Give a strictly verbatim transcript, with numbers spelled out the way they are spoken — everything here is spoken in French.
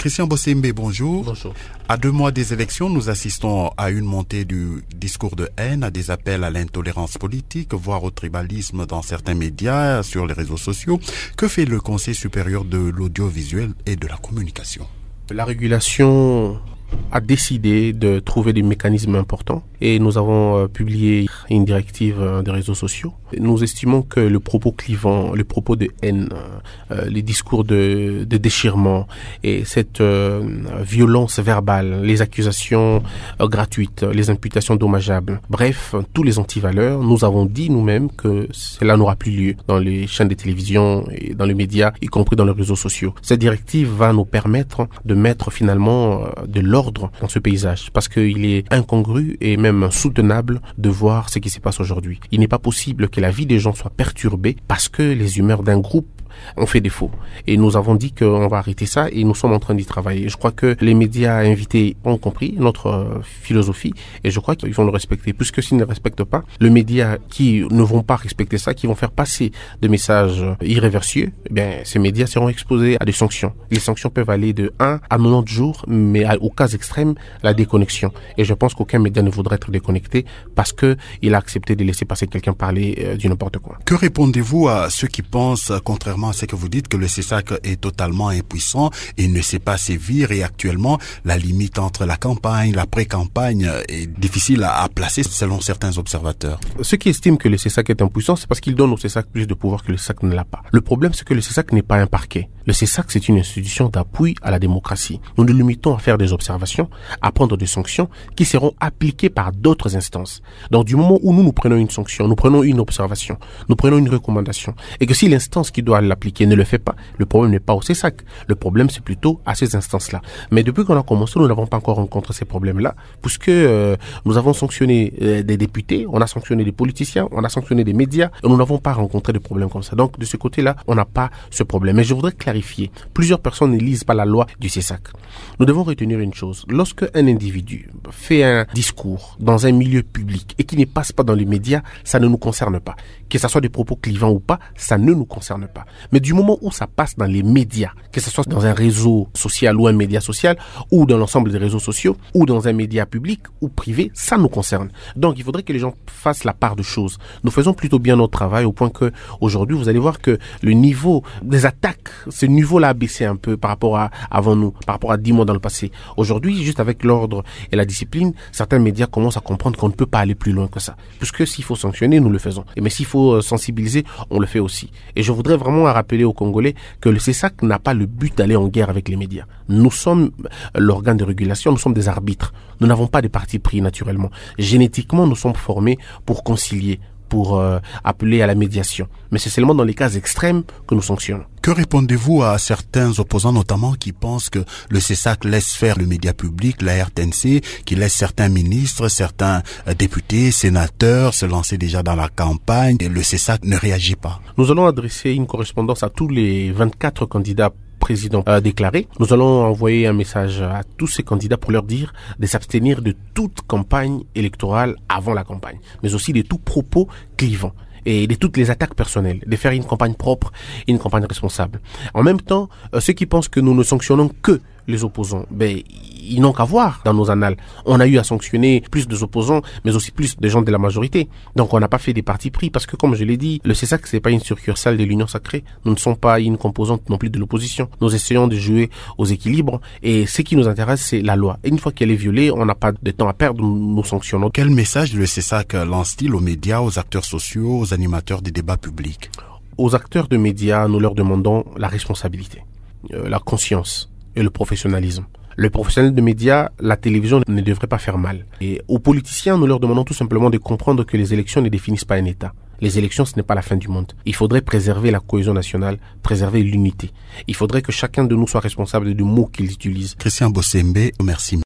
Christian Bossembe, bonjour. Bonjour. À deux mois des élections, nous assistons à une montée du discours de haine, à des appels à l'intolérance politique, voire au tribalisme dans certains médias, sur les réseaux sociaux. Que fait le Conseil supérieur de l'audiovisuel et de la communication? La régulation a décidé de trouver des mécanismes importants et nous avons euh, publié une directive euh, des réseaux sociaux. Nous estimons que le propos clivant, le propos de haine, euh, les discours de, de déchirement et cette euh, violence verbale, les accusations euh, gratuites, les imputations dommageables, bref, tous les antivaleurs, nous avons dit nous-mêmes que cela n'aura plus lieu dans les chaînes de télévision et dans les médias, y compris dans les réseaux sociaux. Cette directive va nous permettre de mettre finalement euh, de l'ordre dans ce paysage, parce qu'il est incongru et même insoutenable de voir ce qui se passe aujourd'hui. Il n'est pas possible que la vie des gens soit perturbée parce que les humeurs d'un groupe ont fait défaut. Et nous avons dit qu'on va arrêter ça et nous sommes en train d'y travailler. Je crois que les médias invités ont compris notre euh, philosophie et je crois qu'ils vont le respecter. Puisque s'ils ne le respectent pas, les médias qui ne vont pas respecter ça, qui vont faire passer des messages irréversieux, eh bien, ces médias seront exposés à des sanctions. Les sanctions peuvent aller de un à quatre-vingt-dix jours, mais à, au cas extrême, la déconnexion. Et je pense qu'aucun média ne voudrait être déconnecté parce que il a accepté de laisser passer quelqu'un parler euh, du n'importe quoi. Que répondez-vous à ceux qui pensent, contrairement à ce que vous dites, que le C E S A C est totalement impuissant et ne sait pas sévir et actuellement la limite entre la campagne, la pré-campagne est difficile à, à placer selon certains observateurs? Ceux qui estiment que le C E S A C est impuissant, c'est parce qu'ils donnent au C E S A C plus de pouvoir que le C E S A C ne l'a pas. Le problème, c'est que le C E S A C n'est pas un parquet. Le C E S A C, c'est une institution d'appui à la démocratie. Nous nous limitons à faire des observations, à prendre des sanctions qui seront appliquées par d'autres instances. Donc, du moment où nous, nous prenons une sanction, nous prenons une observation, nous prenons une recommandation, et que si l'instance qui doit l'appliquer ne le fait pas, le problème n'est pas au C E S A C. Le problème, c'est plutôt à ces instances-là. Mais depuis qu'on a commencé, nous n'avons pas encore rencontré ces problèmes-là, puisque euh, nous avons sanctionné euh, des députés, on a sanctionné des politiciens, on a sanctionné des médias, et nous n'avons pas rencontré de problèmes comme ça. Donc, de ce côté-là, on n'a pas ce problème. Mais je voudrais clarifier. Plusieurs personnes ne lisent pas la loi du C E S A C. Nous devons retenir une chose. Lorsque un individu fait un discours dans un milieu public et qui ne passe pas dans les médias, ça ne nous concerne pas. Que ça soit des propos clivants ou pas, ça ne nous concerne pas. Mais du moment où ça passe dans les médias, que ce soit dans un réseau social ou un média social, ou dans l'ensemble des réseaux sociaux, ou dans un média public ou privé, ça nous concerne. Donc, il faudrait que les gens fassent la part de choses. Nous faisons plutôt bien notre travail au point que, aujourd'hui, vous allez voir que le niveau des attaques, ce niveau-là a baissé un peu par rapport à avant nous, par rapport à dix mois dans le passé. Aujourd'hui, juste avec l'ordre et la discipline, certains médias commencent à comprendre qu'on ne peut pas aller plus loin que ça. Puisque s'il faut sanctionner, nous le faisons. Mais s'il faut sensibiliser, on le fait aussi. Et je voudrais vraiment rappeler aux Congolais que le C E S A C n'a pas le but d'aller en guerre avec les médias. Nous sommes l'organe de régulation, nous sommes des arbitres. Nous n'avons pas de parti pris naturellement. Génétiquement, nous sommes formés pour concilier, pour euh, appeler à la médiation. Mais c'est seulement dans les cas extrêmes que nous sanctionnons. Que répondez-vous à certains opposants notamment qui pensent que le C E S A C laisse faire le média public, la R T N C, qui laisse certains ministres, certains euh, députés, sénateurs se lancer déjà dans la campagne et le C E S A C ne réagit pas? Nous allons adresser une correspondance à tous les vingt-quatre candidats président a déclaré. Nous allons envoyer un message à tous ces candidats pour leur dire de s'abstenir de toute campagne électorale avant la campagne, mais aussi de tout propos clivant et de toutes les attaques personnelles, de faire une campagne propre et une campagne responsable. En même temps, euh, ceux qui pensent que nous ne sanctionnons que les opposants, ben, ils n'ont qu'à voir dans nos annales. On a eu à sanctionner plus des opposants, mais aussi plus des gens de la majorité. Donc on n'a pas fait des partis pris parce que, comme je l'ai dit, le C E S A C, c'est pas une succursale de l'Union sacrée. Nous ne sommes pas une composante non plus de l'opposition. Nous essayons de jouer aux équilibres et ce qui nous intéresse, c'est la loi. Et une fois qu'elle est violée, on n'a pas de temps à perdre, nous, nous sanctionnons. Quel message le C E S A C lance-t-il aux médias, aux acteurs sociaux, aux animateurs des débats publics? Aux acteurs de médias, nous leur demandons la responsabilité, euh, la conscience et le professionnalisme. Le professionnel de médias, la télévision ne devrait pas faire mal. Et aux politiciens, nous leur demandons tout simplement de comprendre que les élections ne définissent pas un État. Les élections, ce n'est pas la fin du monde. Il faudrait préserver la cohésion nationale, préserver l'unité. Il faudrait que chacun de nous soit responsable du mot qu'il utilise. Christian Bossembe, merci.